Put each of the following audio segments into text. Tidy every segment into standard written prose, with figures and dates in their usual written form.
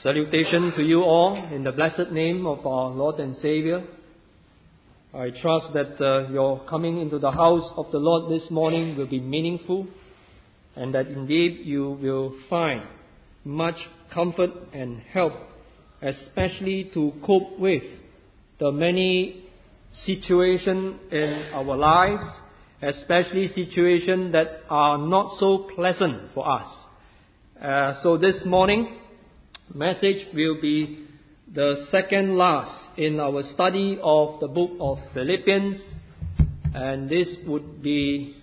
Salutation to you all in the blessed name of our Lord and Savior. I trust that your coming into the house of the Lord this morning will be meaningful, and that indeed you will find much comfort and help, especially to cope with the many situations in our lives, especially situations that are not so pleasant for us. So this morning, message will be the second last in our study of the book of Philippians, and this would be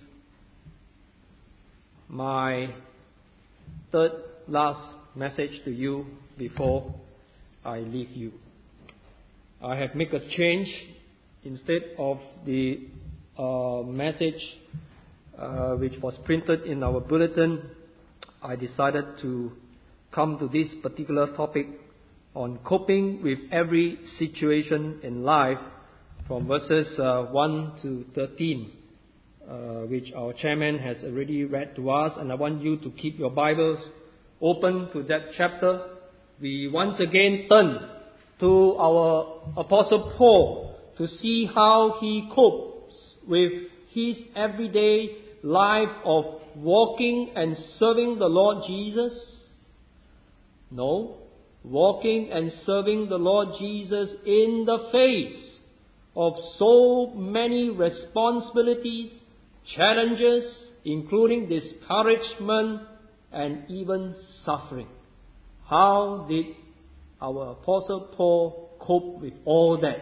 my third last message to you before I leave you. I have made a change. Instead of the message which was printed in our bulletin, I decided to come to this particular topic on coping with every situation in life from verses 1 to 13, which our chairman has already read to us, and I want you to keep your Bibles open to that chapter. We once again turn to our Apostle Paul to see how he copes with his everyday life of walking and serving the Lord Jesus. No, walking and serving the Lord Jesus in the face of so many responsibilities, challenges, including discouragement and even suffering. How did our Apostle Paul cope with all that?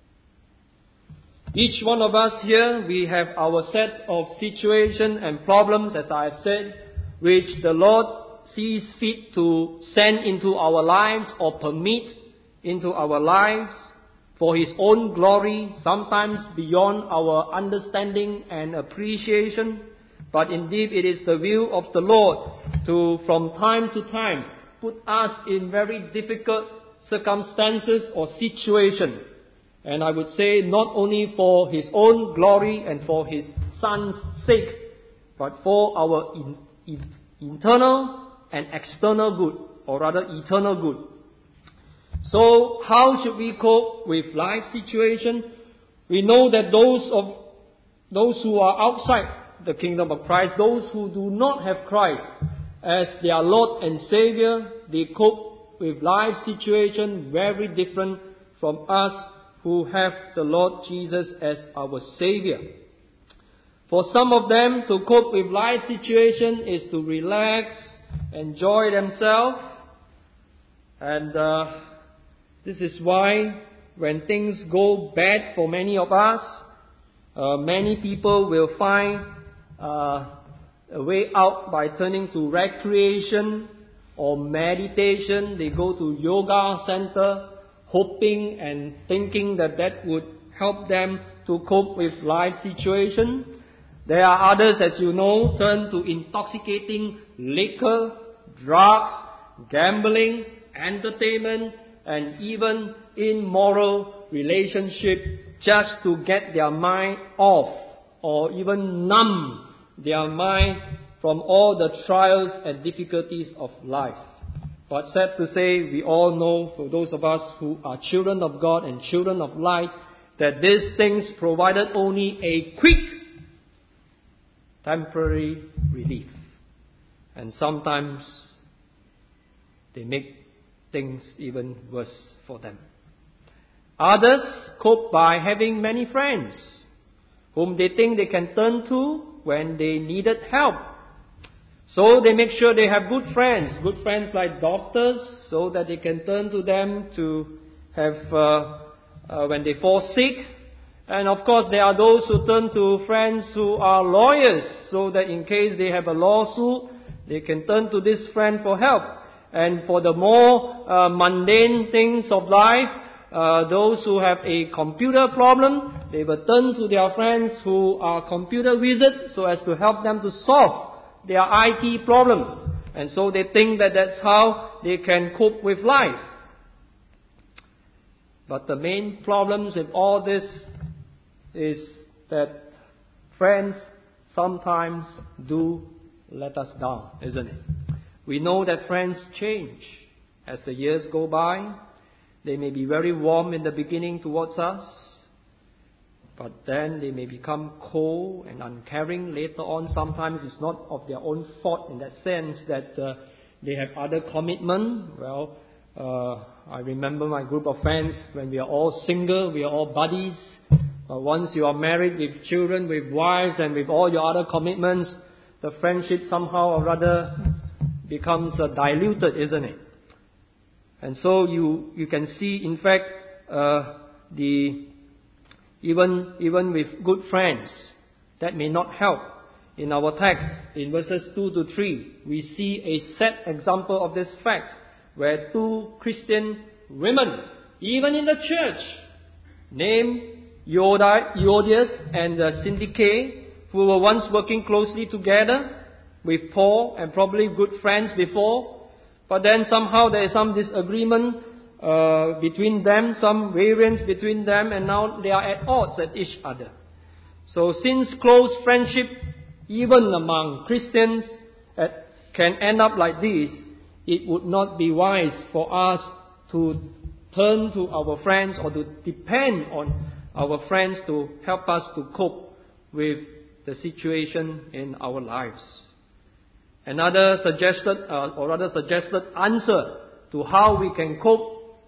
Each one of us here, we have our set of situations and problems, as I have said, which the Lord sees fit to send into our lives or permit into our lives for His own glory, sometimes beyond our understanding and appreciation. But indeed it is the will of the Lord to, from time to time, put us in very difficult circumstances or situations. And I would say not only for His own glory and for His Son's sake, but for our internal and external good, or rather eternal good. So how should we cope with life situation? We know that those who are outside the kingdom of Christ, those who do not have Christ as their Lord and Savior, they cope with life situation very different from us who have the Lord Jesus as our Savior. For some of them, to cope with life situation is to relax, enjoy themselves, and this is why when things go bad for many of us, many people will find a way out by turning to recreation or meditation. They go to yoga center, hoping and thinking that that would help them to cope with life situation. There are others, as you know, turn to intoxicating liquor, drugs, gambling, entertainment, and even immoral relationship just to get their mind off or even numb their mind from all the trials and difficulties of life. But sad to say, we all know, for those of us who are children of God and children of light, that these things provided only a quick, temporary relief. And sometimes they make things even worse for them. Others cope by having many friends whom they think they can turn to when they needed help. So they make sure they have good friends like doctors, so that they can turn to them to have when they fall sick. And of course there are those who turn to friends who are lawyers, so that in case they have a lawsuit, they can turn to this friend for help. And for the more mundane things of life, those who have a computer problem, they will turn to their friends who are computer wizards so as to help them to solve their IT problems. And so they think that that's how they can cope with life. But the main problems in all this is that friends sometimes do let us down, isn't it? We know that friends change. as the years go by. They may be very warm in the beginning towards us, but then they may become cold and uncaring later on. Sometimes it's not of their own fault in that sense that they have other commitment. Well, I remember my group of friends when we are all single, we are all buddies. But once you are married with children, with wives, and with all your other commitments, the friendship somehow or rather becomes diluted, isn't it? And so you can see, in fact, even with good friends, that may not help. In our text, in verses 2 to 3, we see a set example of this fact, where two Christian women, even in the church, named Euodias and Syntyche, who were once working closely together with Paul and probably good friends before, but then somehow there is some disagreement between them, some variance between them, and now they are at odds at each other. So since close friendship, even among Christians, can end up like this, it would not be wise for us to turn to our friends or to depend on our friends to help us to cope with the situation in our lives. Another suggested answer to how we can cope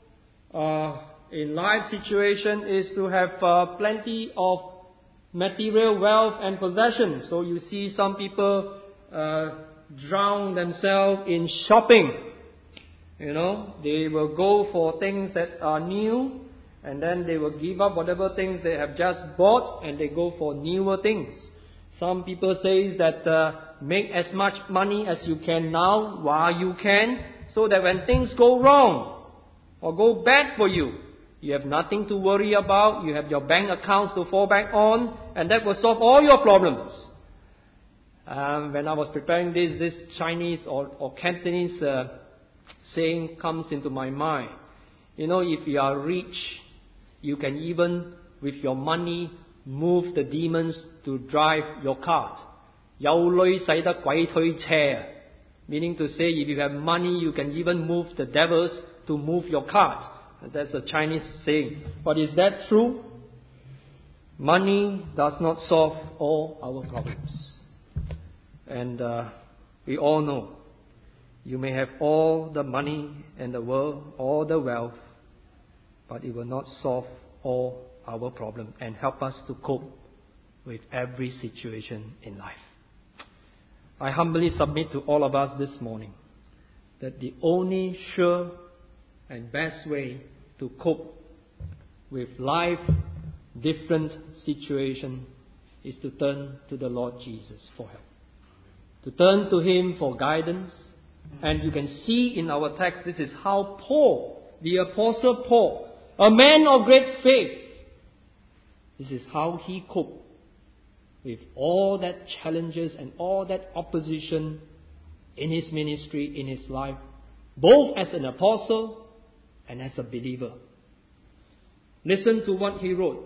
in life situation is to have plenty of material wealth and possessions. So you see some people drown themselves in shopping. You know, they will go for things that are new, and then they will give up whatever things they have just bought, and they go for newer things. Some people say that make as much money as you can now while you can, so that when things go wrong or go bad for you, you have nothing to worry about. You have your bank accounts to fall back on, and that will solve all your problems. When I was preparing this Chinese or Cantonese saying comes into my mind. You know, if you are rich, you can even, with your money, move the demons to drive your cart. 有女使得鬼推車, meaning to say, if you have money, you can even move the devils to move your cart. That's a Chinese saying. But is that true? Money does not solve all our problems. And we all know, you may have all the money in the world, all the wealth, but it will not solve all our problems and help us to cope with every situation in life. I humbly submit to all of us this morning that the only sure and best way to cope with life different situation is to turn to the Lord Jesus for help. To turn to Him for guidance. And you can see in our text, this is how Paul, the Apostle Paul, a man of great faith, this is how he coped with all that challenges and all that opposition in his ministry, in his life, both as an apostle and as a believer. Listen to what he wrote.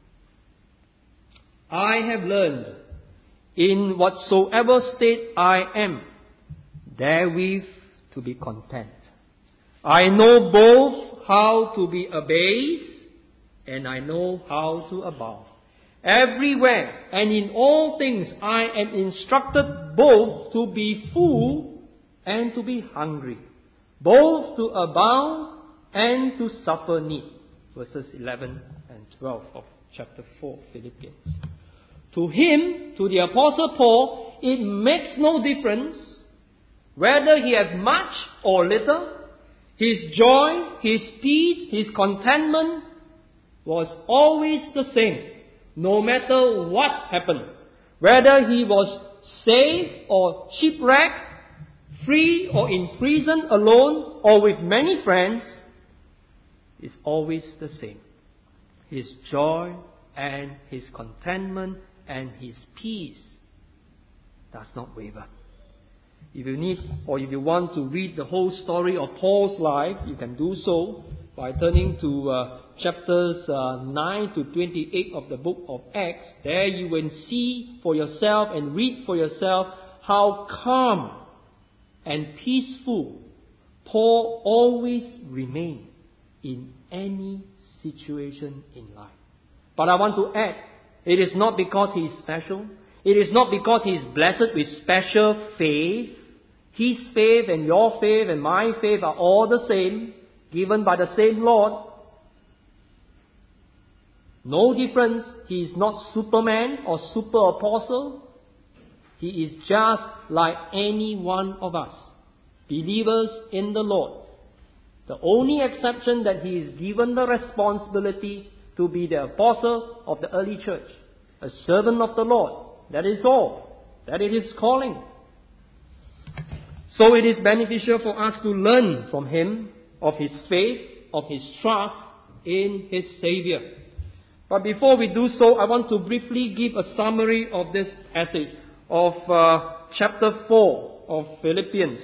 I have learned in whatsoever state I am, therewith to be content. I know both how to be abased, and I know how to abound. Everywhere and in all things I am instructed both to be full and to be hungry, both to abound and to suffer need. Verses 11 and 12 of chapter 4, Philippians. To him, to the Apostle Paul, it makes no difference whether he has much or little. His joy, his peace, his contentment was always the same, no matter what happened. Whether he was saved or shipwrecked, free or in prison alone or with many friends, is always the same. His joy and his contentment and his peace does not waver. If you need or if you want to read the whole story of Paul's life, you can do so by turning to chapters 9 to 28 of the book of Acts. There you will see for yourself and read for yourself how calm and peaceful Paul always remained in any situation in life. But I want to add, it is not because he is special. It is not because he is blessed with special faith. His faith and your faith and my faith are all the same, given by the same Lord. No difference. He is not Superman or super apostle. He is just like any one of us, believers in the Lord. The only exception that he is given the responsibility to be the apostle of the early church, a servant of the Lord. That is all. That is his calling. So it is beneficial for us to learn from him of his faith, of his trust in his Savior. But before we do so, I want to briefly give a summary of this passage of chapter 4 of Philippians.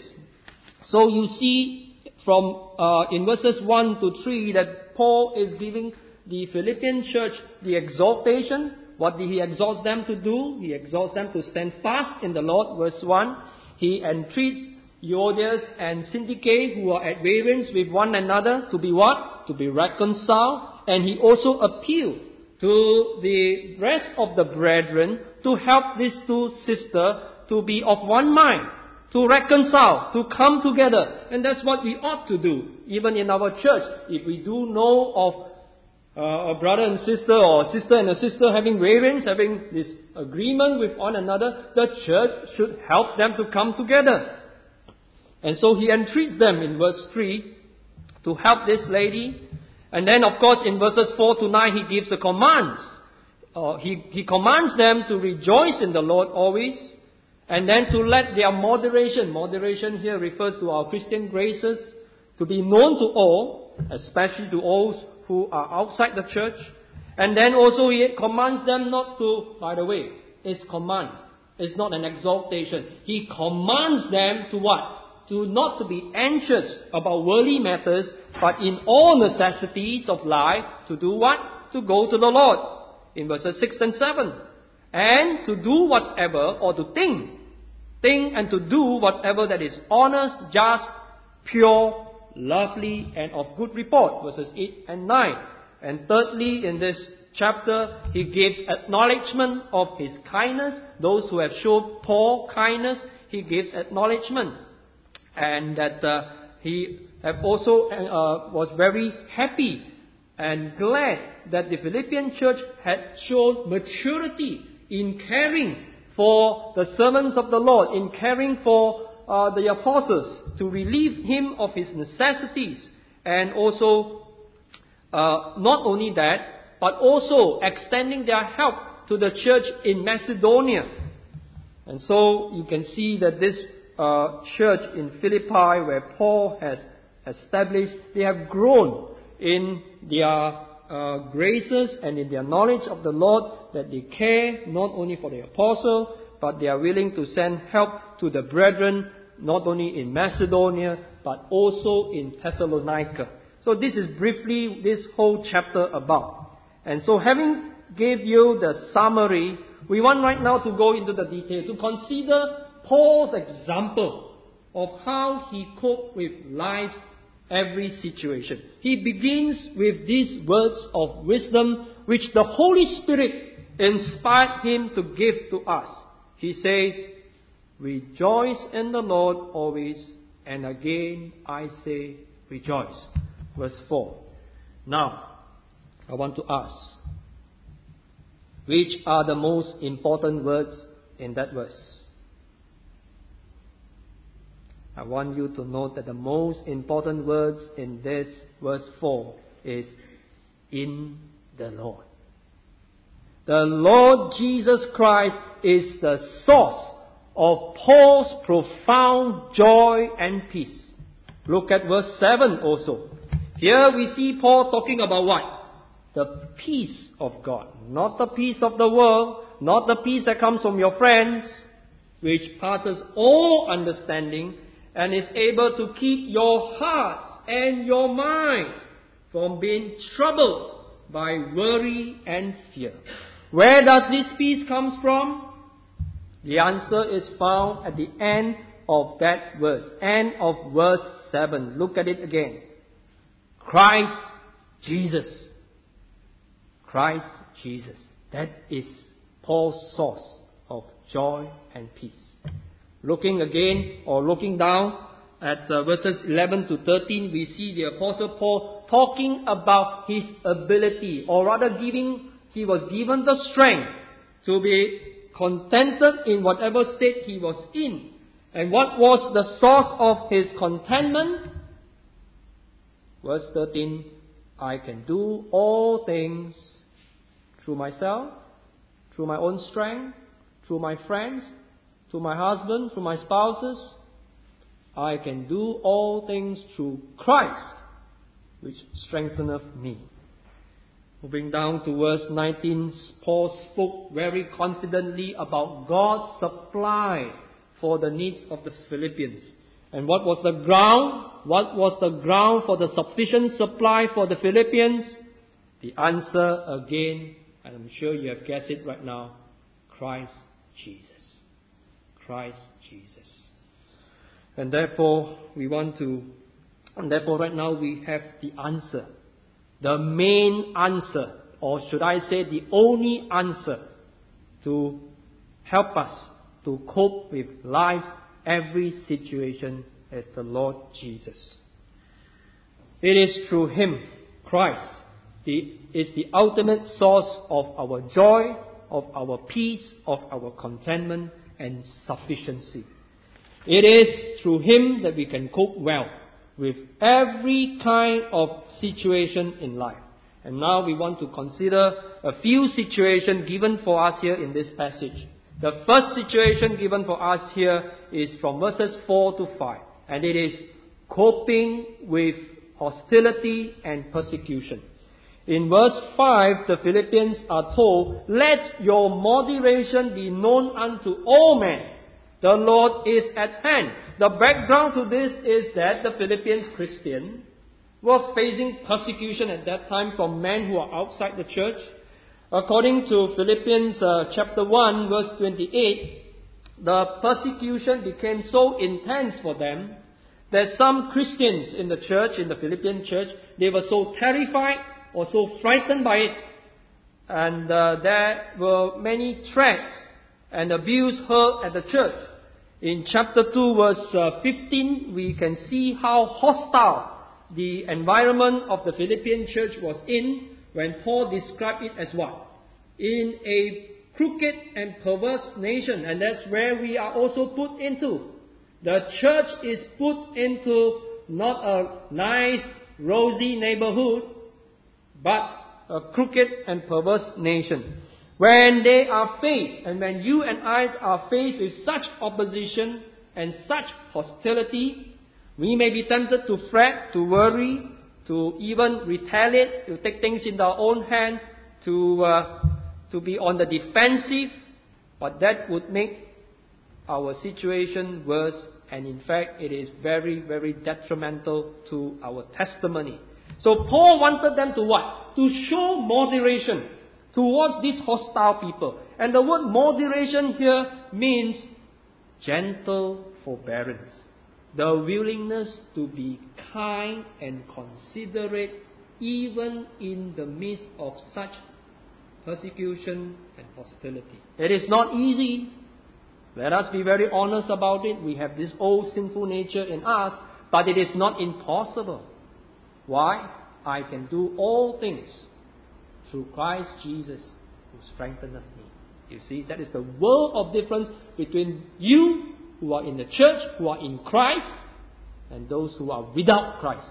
So you see from in verses 1 to 3 that Paul is giving the Philippian church the exhortation. What did he exhort them to do? He exhorts them to stand fast in the Lord, verse 1. He entreats Euodias and Syntyche, who are at variance with one another, to be what? To be reconciled. And he also appealed to the rest of the brethren to help these two sisters to be of one mind, to reconcile, to come together. And that's what we ought to do, even in our church. If we do know of a brother and sister, or a sister and a sister having variance, having this agreement with one another, the church should help them to come together. And so he entreats them in verse 3 to help this lady. And then, of course, in verses 4 to 9, he gives the commands. He commands them to rejoice in the Lord always, and then to let their moderation here refers to our Christian graces, to be known to all, especially to all who are outside the church. And then also he commands them not to, by the way, it's command. It's not an exaltation. He commands them to what? To not to be anxious about worldly matters, but in all necessities of life, to do what? To go to the Lord. In verses 6 and 7. And to do whatever, or to think and to do whatever that is honest, just, pure, lovely, and of good report. Verses 8 and 9. And thirdly, in this chapter, he gives acknowledgement of his kindness. Those who have shown Paul kindness, he gives acknowledgement. And that he have also was very happy and glad that the Philippian church had shown maturity in caring for the servants of the Lord, in caring for the apostles, to relieve him of his necessities. And also, not only that, but also extending their help to the church in Macedonia. And so you can see that this church in Philippi, where Paul has established, they have grown in their graces and in their knowledge of the Lord, that they care not only for the apostle, but they are willing to send help to the brethren, not only in Macedonia, but also in Thessalonica. So this is briefly this whole chapter about. And so having gave you the summary, we want right now to go into the detail, to consider Paul's example of how he coped with life's every situation. He begins with these words of wisdom which the Holy Spirit inspired him to give to us. He says, "Rejoice in the Lord always, and again I say rejoice." Verse 4. Now, I want to ask, which are the most important words in that verse? I want you to note that the most important words in this verse 4 is "in the Lord." The Lord Jesus Christ is the source of Paul's profound joy and peace. Look at verse 7 also. Here we see Paul talking about what? The peace of God. Not the peace of the world, not the peace that comes from your friends, which passes all understanding, and is able to keep your hearts and your minds from being troubled by worry and fear. Where does this peace come from? The answer is found at the end of that verse. End of verse 7. Look at it again. Christ Jesus. Christ Jesus. That is Paul's source of joy and peace. Looking again or looking down at verses 11 to 13, we see the Apostle Paul talking about his ability, or rather he was given the strength to be contented in whatever state he was in. And what was the source of his contentment? Verse 13, I can do all things through myself, through my own strength, through my friends, through my husband, through my spouses. I can do all things through Christ, which strengtheneth me. Moving down to verse 19, Paul spoke very confidently about God's supply for the needs of the Philippians. And what was the ground? What was the ground for the sufficient supply for the Philippians? The answer again, and I'm sure you have guessed it right now, Christ Jesus. Christ Jesus. And therefore right now we have the answer. The main answer, or should I say the only answer to help us to cope with life's every situation is the Lord Jesus. It is through Him, Christ, is the ultimate source of our joy, of our peace, of our contentment and sufficiency. It is through Him that we can cope well with every kind of situation in life. And now we want to consider a few situations given for us here in this passage. The first situation given for us here is from verses 4 to 5. And it is coping with hostility and persecution. In verse 5, the Philippians are told, let your moderation be known unto all men. The Lord is at hand. The background to this is that the Philippians Christians were facing persecution at that time from men who are outside the church. According to Philippians chapter 1 verse 28, the persecution became so intense for them that some Christians in the church, in the Philippian church, they were so terrified or so frightened by it. And there were many threats and abuse heard at the church. In chapter 2 verse 15, we can see how hostile the environment of the Philippian church was in when Paul described it as what? In a crooked and perverse nation. And that's where we are also put into. The church is put into not a nice, rosy neighborhood, but a crooked and perverse nation. When they are faced, and when you and I are faced with such opposition and such hostility, we may be tempted to fret, to worry, to even retaliate, to take things in our own hand, to be on the defensive, but that would make our situation worse, and in fact it is very, very detrimental to our testimony. So Paul wanted them to what? To show moderation towards these hostile people. And the word moderation here means gentle forbearance. The willingness to be kind and considerate even in the midst of such persecution and hostility. It is not easy. Let us be very honest about it. We have this old sinful nature in us, but it is not impossible. Why? I can do all things through Christ Jesus who strengtheneth me. You see, that is the world of difference between you who are in the church, who are in Christ, and those who are without Christ.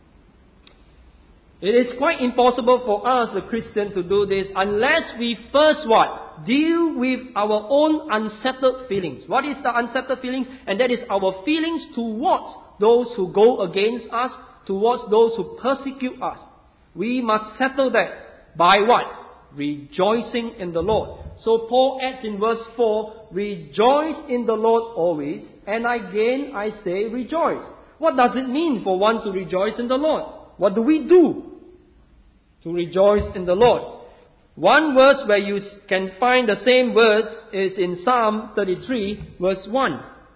It is quite impossible for us, a Christian, to do this unless we first what? Deal with our own unsettled feelings. What is the unsettled feelings? And that is our feelings towards those who go against us, towards those who persecute us. We must settle that by what? Rejoicing in the Lord. So Paul adds in verse 4, rejoice in the Lord always, and again I say rejoice. What does it mean for one to rejoice in the Lord? What do we do to rejoice in the Lord? One verse where you can find the same words is in Psalm 33 verse 1.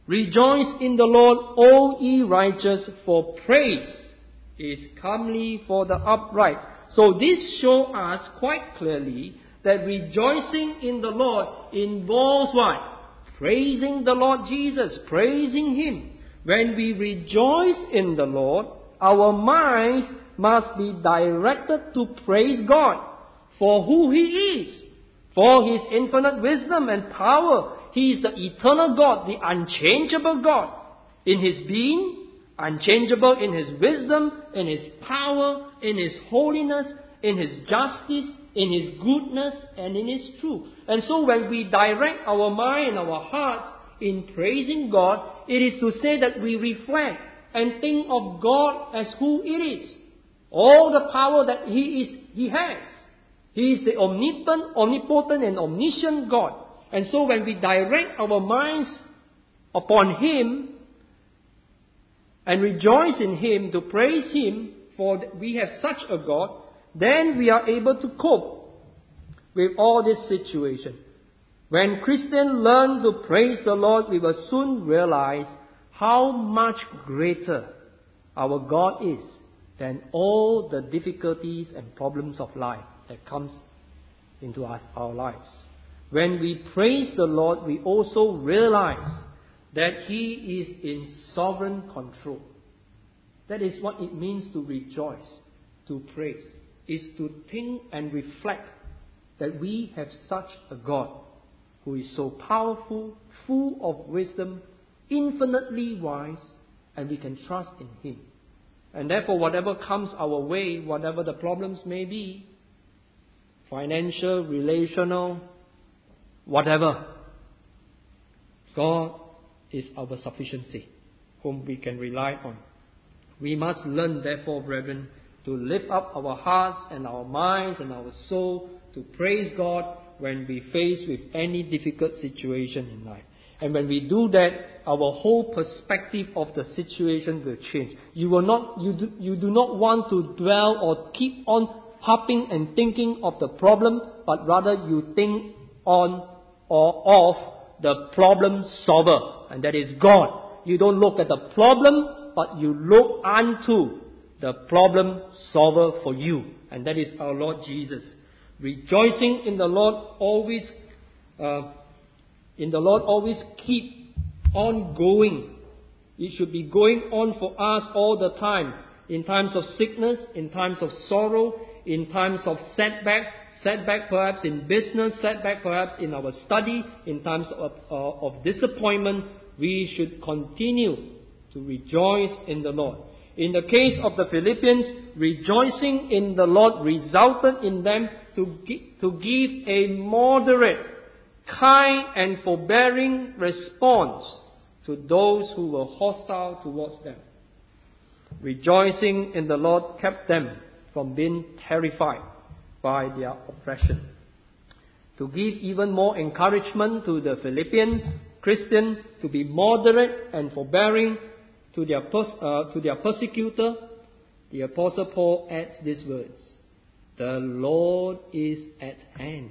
Rejoice in the Lord, O ye righteous, for praise is comely for the upright. So this shows us quite clearly that rejoicing in the Lord involves what? Praising the Lord Jesus, praising Him. When we rejoice in the Lord, our minds must be directed to praise God for who He is, for His infinite wisdom and power. He is the eternal God, the unchangeable God. In His being, unchangeable in His wisdom, in His power, in His holiness, in His justice, in His goodness, and in His truth. And so when we direct our mind and our hearts in praising God, it is to say that we reflect and think of God as who it is. All the power that He has. He is the omnipotent and omniscient God. And so when we direct our minds upon Him and rejoice in Him, to praise Him, for we have such a God, then we are able to cope with all this situation. When Christians learn to praise the Lord, we will soon realize how much greater our God is than all the difficulties and problems of life that comes into our lives. When we praise the Lord, we also realize that He is in sovereign control. That is what it means to rejoice, to praise, is to think and reflect that we have such a God who is so powerful, full of wisdom, infinitely wise, and we can trust in Him. And therefore, whatever comes our way, whatever the problems may be, financial, relational, whatever, God is our sufficiency, whom we can rely on. We must learn, therefore, brethren, to lift up our hearts and our minds and our soul to praise God when we face with any difficult situation in life. And when we do that, our whole perspective of the situation will change. You do not want to dwell or keep on harping and thinking of the problem, but rather you think on or of the problem solver, and that is God. You don't look at the problem, but you look unto the problem solver for you, and that is our Lord Jesus. Rejoicing in the Lord always keep on going. It should be going on for us all the time. In times of sickness, in times of sorrow, in times of setback perhaps in business, setback perhaps in our study, in times of disappointment, we should continue to rejoice in the Lord. In the case of the Philippians, rejoicing in the Lord resulted in them to give a moderate, kind and forbearing response to those who were hostile towards them. Rejoicing in the Lord kept them from being terrified by their oppression. To give even more encouragement to the Philippians Christians to be moderate and forbearing to their persecutor, the Apostle Paul adds these words: "The Lord is at hand."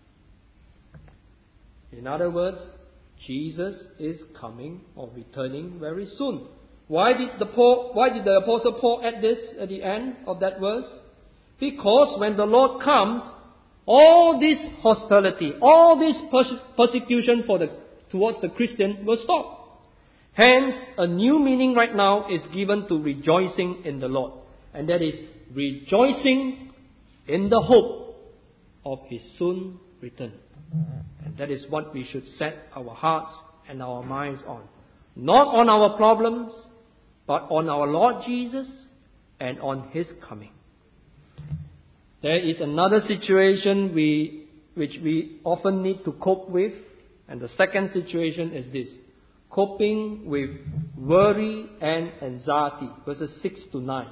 In other words, Jesus is coming or returning very soon. Why did the Apostle Paul add this at the end of that verse? Because when the Lord comes, all this hostility, all this persecution towards the Christian will stop. Hence, a new meaning right now is given to rejoicing in the Lord. And that is rejoicing in the hope of His soon return. And that is what we should set our hearts and our minds on. Not on our problems, but on our Lord Jesus and on His coming. There is another situation which we often need to cope with. And the second situation is this: coping with worry and anxiety. Verses 6 to 9.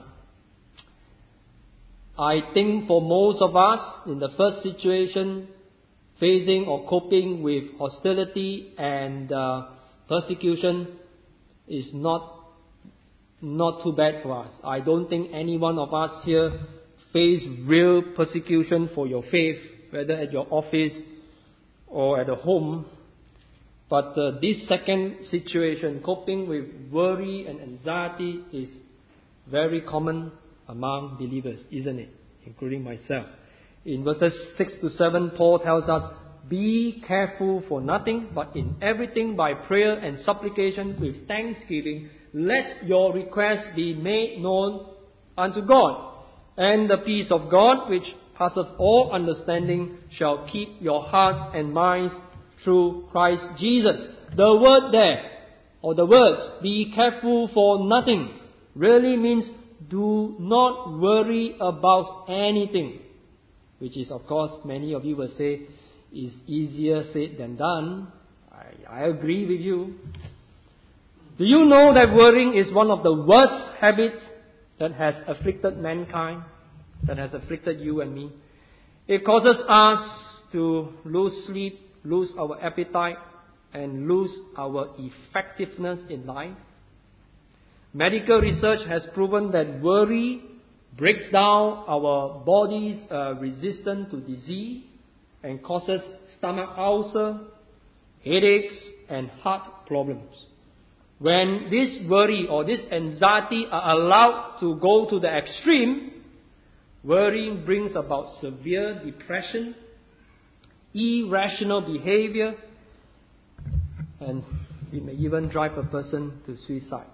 I think for most of us, in the first situation, facing or coping with hostility and persecution is not too bad for us. I don't think any one of us here face real persecution for your faith, whether at your office or at home. But this second situation, coping with worry and anxiety, is very common among believers, isn't it? Including myself. In verses 6 to 7, Paul tells us, "Be careful for nothing, but in everything by prayer and supplication with thanksgiving, let your requests be made known unto God. And the peace of God, which passeth all understanding, shall keep your hearts and minds through Christ Jesus." The word there, or the words, "be careful for nothing," really means do not worry about anything. Which is, of course, many of you will say, is easier said than done. I agree with you. Do you know that worrying is one of the worst habits that has afflicted mankind, that has afflicted you and me? It causes us to lose sleep, lose our appetite, and lose our effectiveness in life. Medical research has proven that worry breaks down our body's resistance to disease and causes stomach ulcer, headaches, and heart problems. When this worry or this anxiety are allowed to go to the extreme, worrying brings about severe depression, irrational behavior, and it may even drive a person to suicide.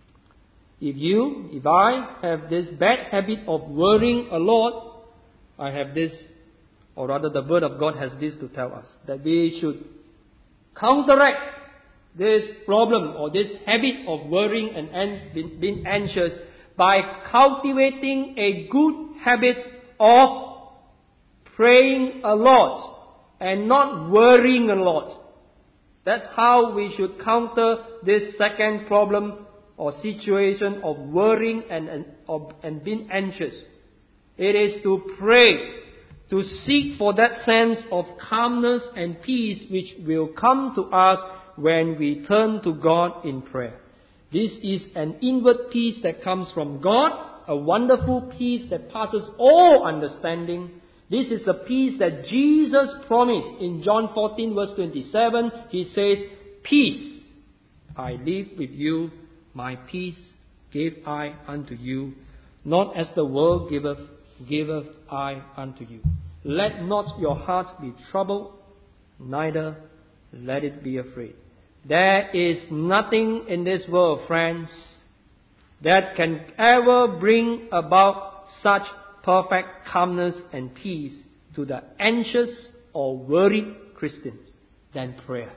If I have this bad habit of worrying a lot, I have this, or rather the Word of God has this to tell us, that we should counteract this problem or this habit of worrying and being anxious by cultivating a good habit of praying a lot and not worrying a lot. That's how we should counter this second problem or situation of worrying and being anxious. It is to pray, to seek for that sense of calmness and peace which will come to us when we turn to God in prayer. This is an inward peace that comes from God, a wonderful peace that passes all understanding. This is the peace that Jesus promised in John 14 verse 27. He says, "Peace I leave with you, my peace give I unto you. Not as the world giveth, giveth I unto you. Let not your heart be troubled, neither let it be afraid." There is nothing in this world, friends, that can ever bring about such perfect calmness and peace to the anxious or worried Christians than prayer.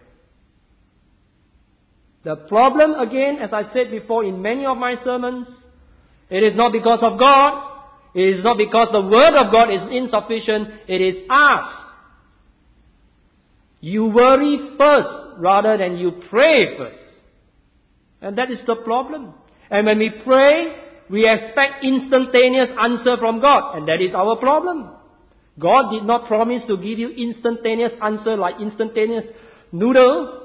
The problem, again, as I said before in many of my sermons, it is not because of God. It is not because the Word of God is insufficient. It is us. You worry first rather than you pray first. And that is the problem. And when we pray, we expect instantaneous answer from God. And that is our problem. God did not promise to give you instantaneous answer like instantaneous noodle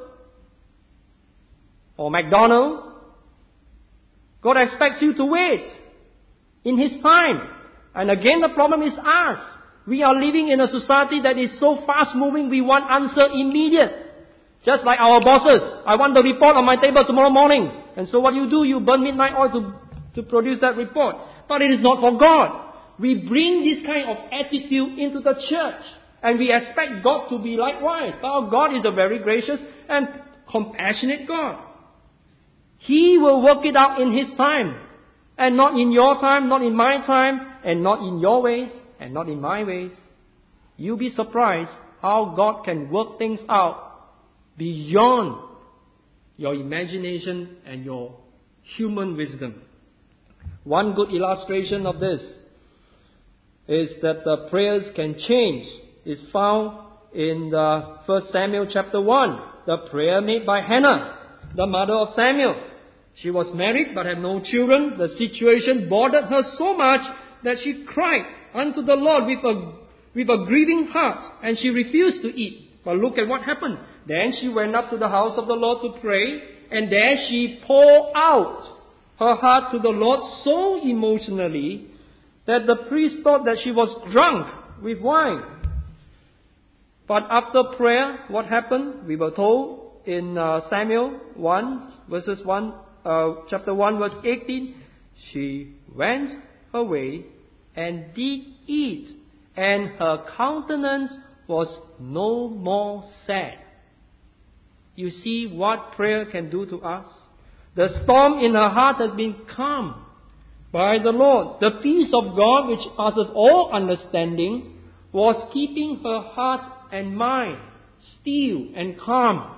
or McDonald's. God expects you to wait in His time. And again, the problem is us. We are living in a society that is so fast moving, we want answer immediate. Just like our bosses. I want the report on my table tomorrow morning. And so what you do, you burn midnight oil to produce that report. But it is not for God. We bring this kind of attitude into the church. And we expect God to be likewise. But God is a very gracious and compassionate God. He will work it out in His time. And not in your time, not in my time, and not in your ways, and not in my ways. You'll be surprised how God can work things out beyond your imagination and your human wisdom. One good illustration of this is that the prayers can change. Is found in the 1 Samuel chapter 1. The prayer made by Hannah, the mother of Samuel. She was married but had no children. The situation bothered her so much that she cried unto the Lord with a grieving heart, and she refused to eat. But look at what happened. Then she went up to the house of the Lord to pray, and there she poured out her heart to the Lord so emotionally that the priest thought that she was drunk with wine. But after prayer, what happened? We were told in Samuel 1, verses 1, chapter 1, verse 18, she went away and did eat, and her countenance was no more sad. You see what prayer can do to us? The storm in her heart has been calmed by the Lord. The peace of God, which passes all understanding, was keeping her heart and mind still and calm.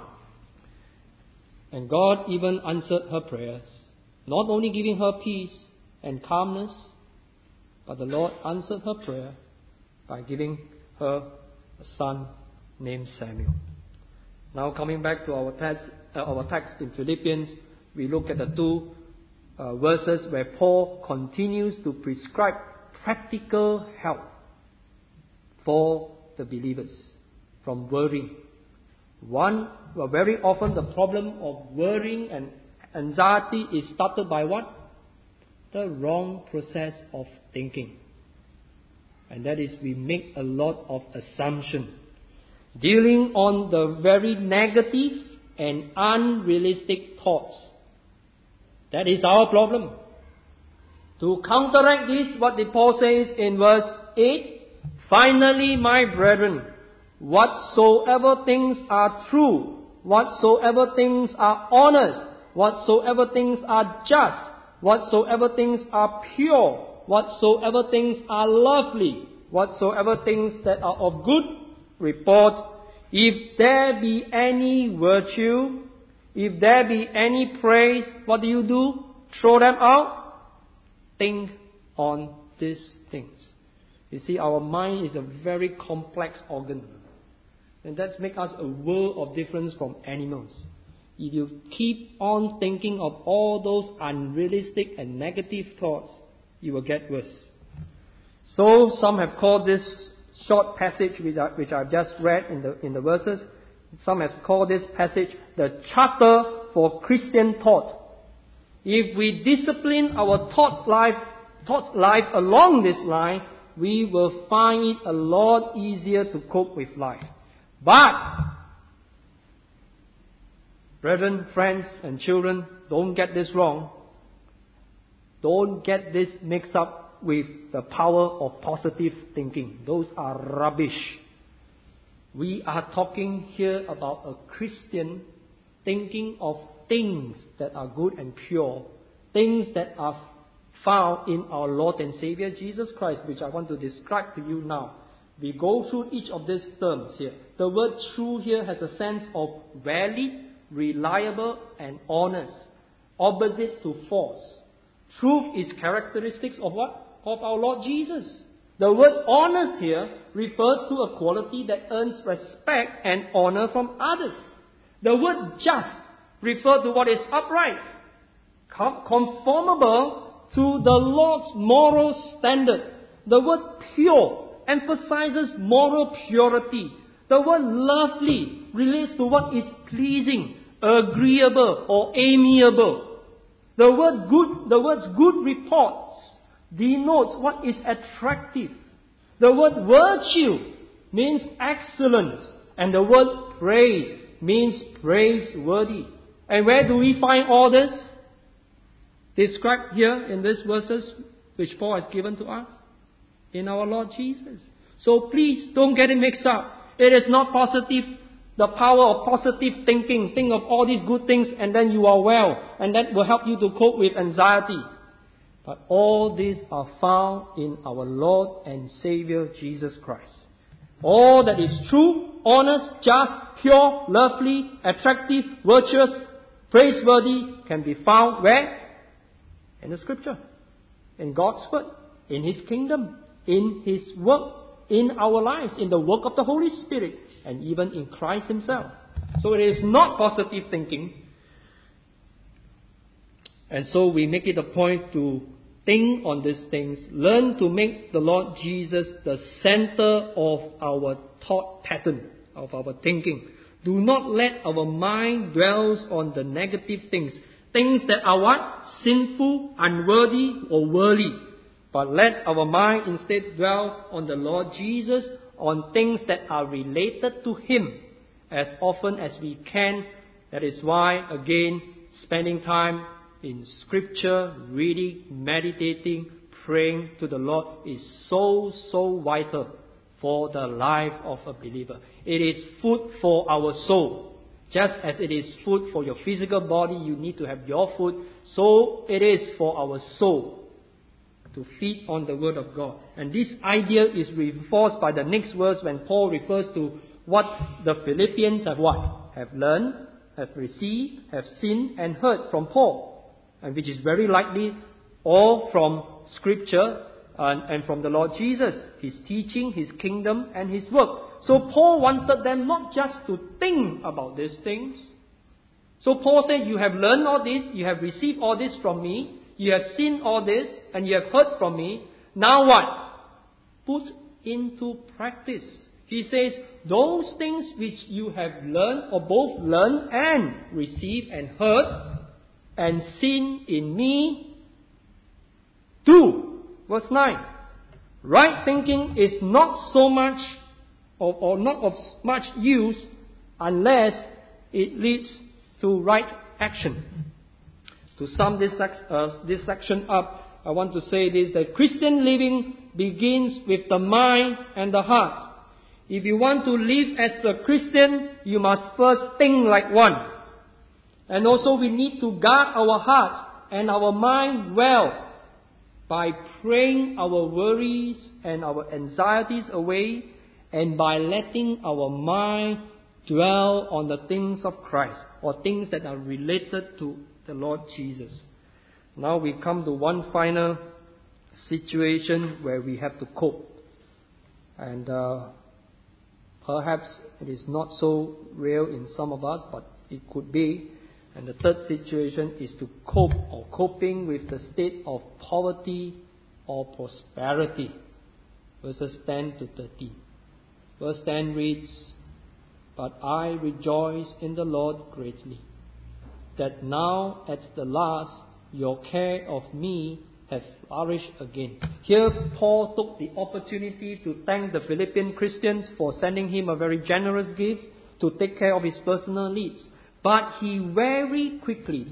And God even answered her prayers, not only giving her peace and calmness, but the Lord answered her prayer by giving her a son named Samuel. Now coming back to our text in Philippians, we look at the two verses where Paul continues to prescribe practical help for the believers from worrying. Very often the problem of worrying and anxiety is started by what? The wrong process of thinking. And that is, we make a lot of assumption, dealing on the very negative and unrealistic thoughts. That is our problem. To counteract this, what did Paul says in verse 8? Finally, my brethren, whatsoever things are true, whatsoever things are honest, whatsoever things are just, whatsoever things are pure, whatsoever things are lovely, whatsoever things that are of good report, if there be any virtue, if there be any praise, what do? Throw them out. Think on these things. You see, our mind is a very complex organ. And that makes us a world of difference from animals. If you keep on thinking of all those unrealistic and negative thoughts, you will get worse. So some have called this short passage which I've just read in the verses, some have called this passage the charter for Christian thought. If we discipline our thought life along this line, we will find it a lot easier to cope with life. But, brethren, friends, and children, don't get this wrong. Don't get this mixed up with the power of positive thinking. Those are rubbish. We are talking here about a Christian thinking of things that are good and pure, things that are found in our Lord and Savior Jesus Christ, which I want to describe to you now. We go through each of these terms here. The word true here has a sense of valid, reliable, and honest, opposite to false. Truth is characteristics of what? Of our Lord Jesus. The word honest here refers to a quality that earns respect and honor from others. The word just refers to what is upright, conformable to the Lord's moral standard. The word pure emphasizes moral purity. The word lovely relates to what is pleasing, agreeable, or amiable. The words good reports denotes what is attractive. The word virtue means excellence, and the word praise means praiseworthy. And where do we find all this? Described here in these verses which Paul has given to us. In our Lord Jesus. So please don't get it mixed up. It is not positive, the power of positive thinking. Think of all these good things and then you are well. And that will help you to cope with anxiety. But all these are found in our Lord and Savior Jesus Christ. All that is true, honest, just, pure, lovely, attractive, virtuous, praiseworthy can be found where? In the Scripture. In God's Word. In His kingdom. In His work. In our lives. In the work of the Holy Spirit. And even in Christ Himself. So it is not positive thinking. And so we make it a point to think on these things. Learn to make the Lord Jesus the center of our thought pattern, of our thinking. Do not let our mind dwell on the negative things. Things that are what? Sinful, unworthy, or worldly. But let our mind instead dwell on the Lord Jesus, on things that are related to Him, as often as we can That is why, again, spending time in Scripture, reading, meditating, praying to the Lord is so vital for the life of a believer. It is food for our soul. Just as it is food for your physical body, you need to have your food, so it is for our soul to feed on the Word of God. And this idea is reinforced by the next verse when Paul refers to what the Philippians have what? Have learned, have received, have seen and heard from Paul. And which is very likely all from Scripture and from the Lord Jesus, His teaching, His kingdom and His work. So Paul wanted them not just to think about these things. So Paul said, you have learned all this, you have received all this from me, you have seen all this, and you have heard from me. Now what? Put into practice. He says, those things which you have learned, or both learned and received and heard, and seen in me, do. Verse 9. Right thinking is not so much or not of much use unless it leads to right action. To sum this section up, I want to say this, that Christian living begins with the mind and the heart. If you want to live as a Christian, you must first think like one. And also we need to guard our heart and our mind well by praying our worries and our anxieties away, and by letting our mind dwell on the things of Christ, or things that are related to the Lord Jesus. Now we come to one final situation where we have to cope. And perhaps it is not so real in some of us, but it could be. And the third situation is to cope or coping with the state of poverty or prosperity. Verses 10 to 13. Verse 10 reads, But I rejoice in the Lord greatly, that now at the last your care of me hath flourished again. Here Paul took the opportunity to thank the Philippian Christians for sending him a very generous gift to take care of his personal needs. But Paul very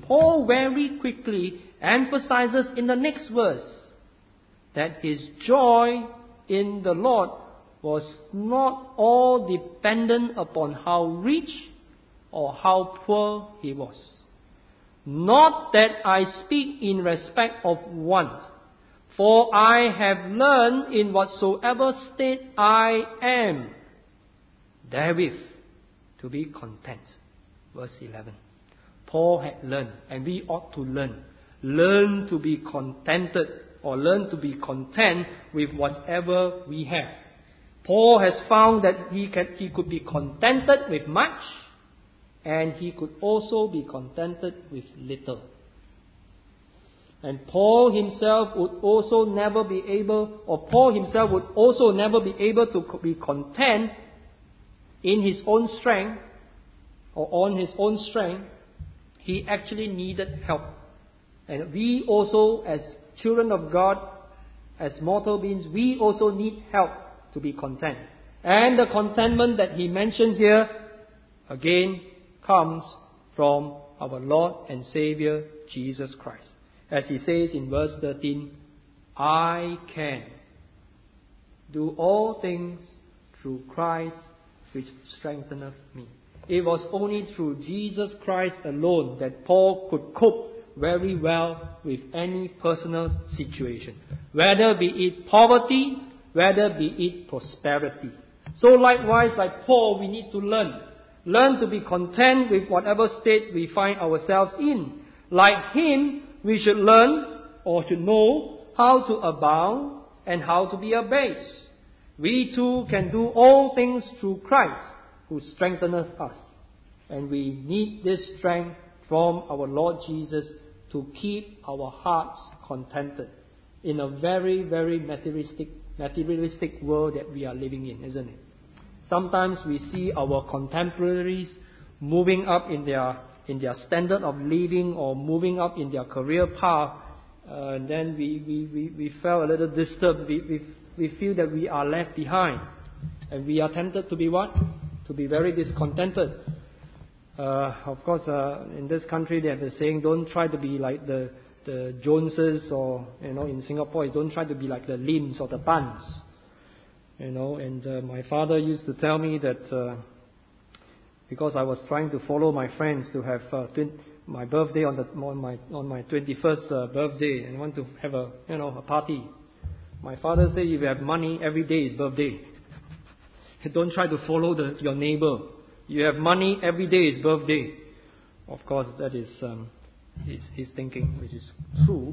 quickly emphasizes in the next verse that his joy in the Lord was not all dependent upon how rich or how poor he was. Not that I speak in respect of want, for I have learned in whatsoever state I am, therewith to be content. Verse 11. Paul had learned, and we ought to learn. Learn to be contented, or learn to be content with whatever we have. Paul has found that he could be contented with much, and he could also be contented with little. And Paul himself would also never be able to be content in his own strength, or on his own strength. He actually needed help. And we also, as children of God, as mortal beings, we also need help to be content. And the contentment that he mentions here, again, comes from our Lord and Savior, Jesus Christ. As he says in verse 13, I can do all things through Christ which strengtheneth me. It was only through Jesus Christ alone that Paul could cope very well with any personal situation, whether be it poverty, whether be it prosperity. So likewise, like Paul, we need to learn to be content with whatever state we find ourselves in. Like him, we should learn or should know how to abound and how to be abased. We too can do all things through Christ who strengtheneth us. And we need this strength from our Lord Jesus to keep our hearts contented in a very, very materialistic world that we are living in, isn't it? Sometimes we see our contemporaries moving up in their standard of living, or moving up in their career path, and then we felt a little disturbed. We feel that we are left behind, and we are tempted to be what? To be very discontented. Of course, in this country they have the saying, don't try to be like the Joneses, or, in Singapore, don't try to be like the Lims or the Pans. And my father used to tell me that because I was trying to follow my friends to have my birthday on my 21st birthday, and want to have a party. My father said, if you have money, every day is birthday. Don't try to follow your neighbor. You have money, every day is birthday. Of course, that is his thinking, which is true.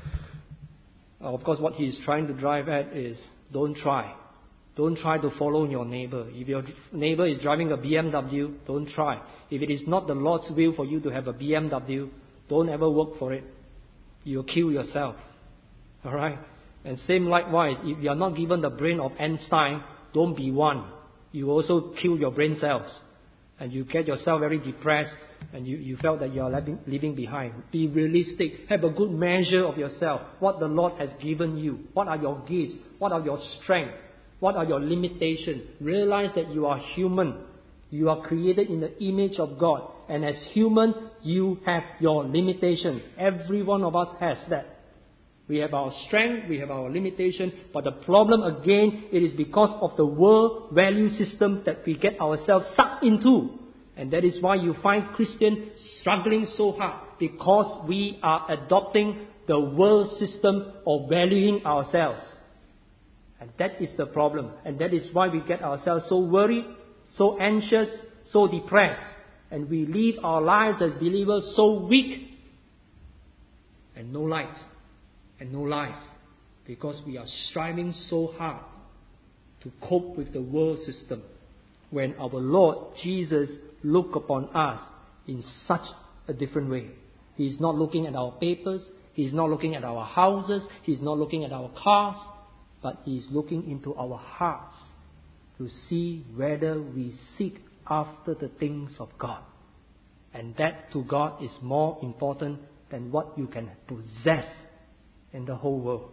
Of course, what he is trying to drive at is, don't try. Don't try to follow your neighbor. If your neighbor is driving a BMW, don't try. If it is not the Lord's will for you to have a BMW, don't ever work for it. You'll kill yourself. Alright? And same likewise, if you are not given the brain of Einstein, don't be one. You also kill your brain cells. And you get yourself very depressed, and you felt that you are leaving behind. Be realistic. Have a good measure of yourself. What the Lord has given you. What are your gifts? What are your strengths? What are your limitations? Realize that you are human. You are created in the image of God. And as human, you have your limitation. Every one of us has that. We have our strength, we have our limitation. But the problem again, it is because of the world value system that we get ourselves sucked into. And that is why you find Christians struggling so hard. Because we are adopting the world system of valuing ourselves. And that is the problem. And that is why we get ourselves so worried, so anxious, so depressed. And we live our lives as believers so weak. And no light. And no life. Because we are striving so hard to cope with the world system. When our Lord Jesus looked upon us in such a different way. He is not looking at our papers. He is not looking at our houses. He is not looking at our cars. But He is looking into our hearts to see whether we seek after the things of God. And that to God is more important than what you can possess in the whole world.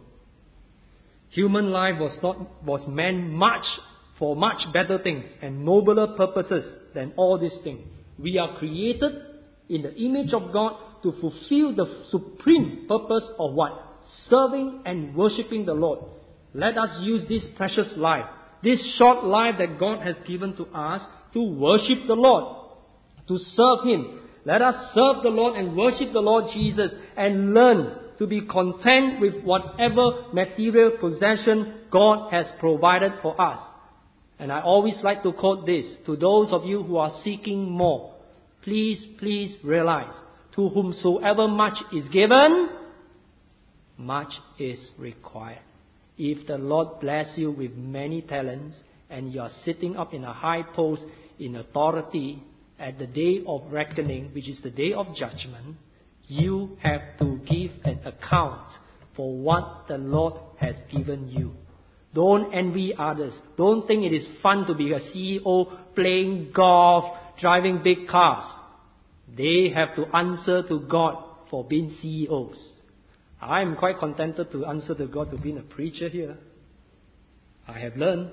Human life was meant for much better things and nobler purposes than all these things. We are created in the image of God to fulfill the supreme purpose of what? Serving and worshipping the Lord. Let us use this precious life, this short life that God has given to us, to worship the Lord, to serve Him. Let us serve the Lord and worship the Lord Jesus and learn to be content with whatever material possession God has provided for us. And I always like to quote this to those of you who are seeking more. Please realize, to whomsoever much is given, much is required. If the Lord bless you with many talents and you are sitting up in a high post in authority at the day of reckoning, which is the day of judgment, you have to give an account for what the Lord has given you. Don't envy others. Don't think it is fun to be a CEO, playing golf, driving big cars. They have to answer to God for being CEOs. I am quite contented to answer to God to being a preacher here. I have learned.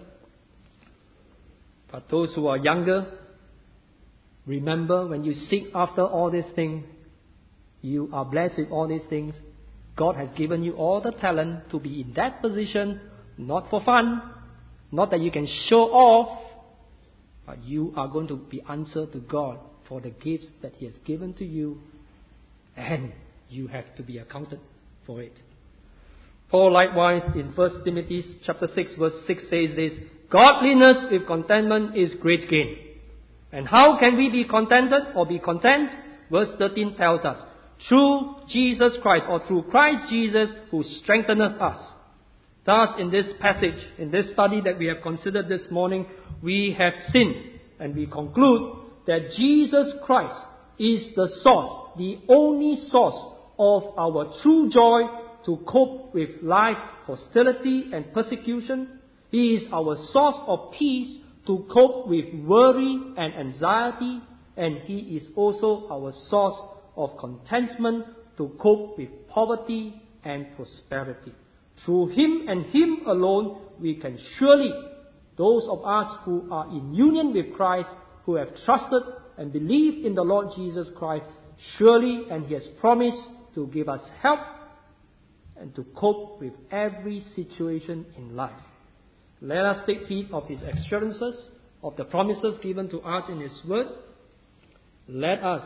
But those who are younger, remember when you seek after all these things, you are blessed with all these things. God has given you all the talent to be in that position, not for fun, not that you can show off, but you are going to be answered to God for the gifts that He has given to you, and you have to be accounted for it. Paul likewise in 1 Timothy chapter 6 verse 6 says this, godliness with contentment is great gain. And how can we be contented or be content? Verse 13 tells us, through Jesus Christ, or through Christ Jesus who strengtheneth us. Thus in this passage, in this study that we have considered this morning, we have seen and we conclude that Jesus Christ is the source, the only source of our true joy to cope with life, hostility and persecution. He is our source of peace to cope with worry and anxiety, and He is also our source of contentment to cope with poverty and prosperity. Through Him and Him alone, we can surely, those of us who are in union with Christ, who have trusted and believe in the Lord Jesus Christ, surely, and He has promised to give us help and to cope with every situation in life. Let us take heed of His assurances, of the promises given to us in His Word. Let us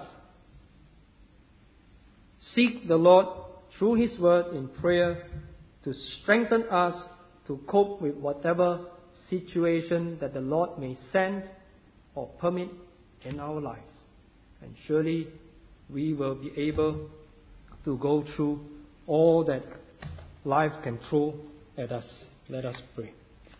seek the Lord through His Word in prayer to strengthen us to cope with whatever situation that the Lord may send or permit in our lives. And surely we will be able to go through all that life can throw at us. Let us pray.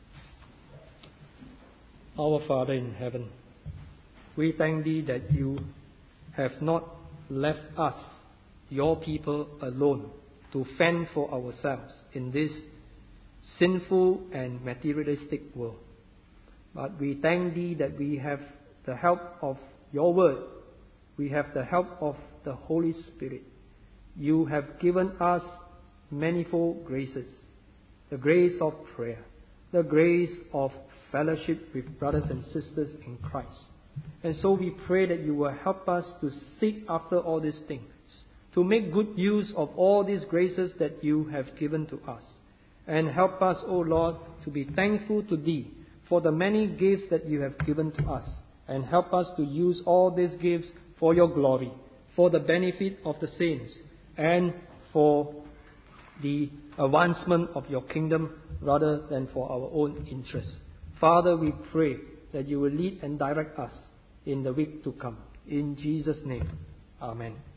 Our Father in heaven, we thank Thee that You have not left us, Your people, alone to fend for ourselves in this sinful and materialistic world. But we thank Thee that we have the help of Your Word. We have the help of the Holy Spirit. You have given us manifold graces. The grace of prayer, the grace of fellowship with brothers and sisters in Christ. And so we pray that You will help us to seek after all these things, to make good use of all these graces that You have given to us. And help us, O Lord, to be thankful to Thee for the many gifts that You have given to us. And help us to use all these gifts for Your glory, for the benefit of the saints, and for the advancement of Your kingdom rather than for our own interests. Father, we pray that You will lead and direct us in the week to come. In Jesus' name, Amen.